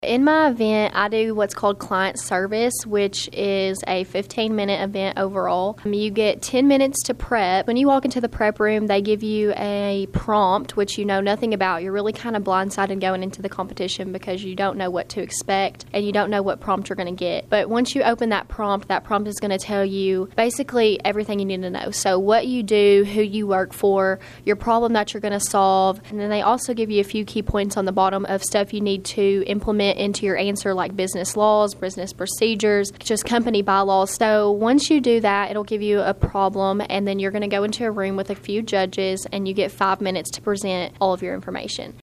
In my event, I do what's called client service, which is a 15-minute event overall. You get 10 minutes to prep. When you walk into the prep room, they give you a prompt, which you know nothing about. You're really kind of blindsided going into the competition because you don't know what to expect and you don't know what prompt you're going to get. But once you open that prompt is going to tell you basically everything you need to know. So what you do, who you work for, your problem that you're going to solve, and then they also give you a few key points on the bottom of stuff you need to implement into your answer, like business laws, business procedures, just company bylaws. So once you do that, it'll give you a problem, and then you're going to go into a room with a few judges, and you get 5 minutes to present all of your information.